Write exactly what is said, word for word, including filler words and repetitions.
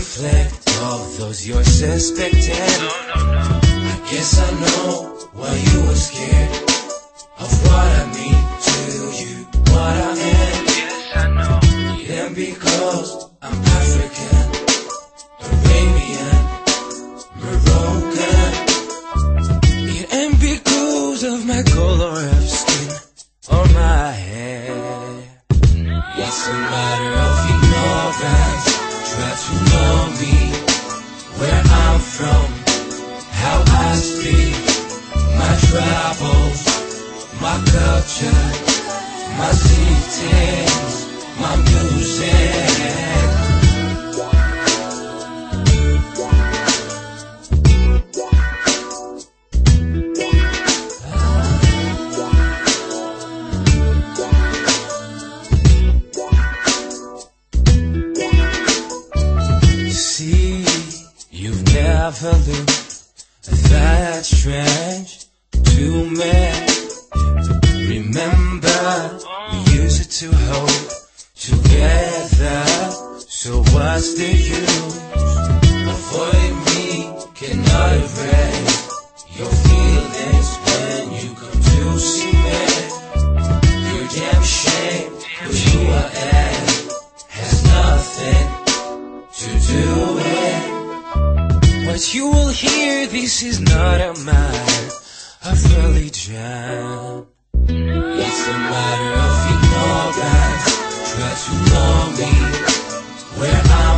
reflect all those you're suspecting. I guess I know why you were scared of what I mean to you, what I am. Yes, I know. It ain't because I'm African, Arabian, Moroccan. It ain't because of my color of skin or my hair. It's a matter of ignorance. Try to know me, where I'm from, how I speak, my travels, my culture, my cities, my music. See, you've never looked that strange to me. Remember, we used to hold together. So what's the use? Avoid me, cannot erase your feelings when you come to see me. You're damn shame, but who I am has nothing to do with what you will hear. This is not a matter of religion. It's a matter of ignorance. Try to know me, where I'm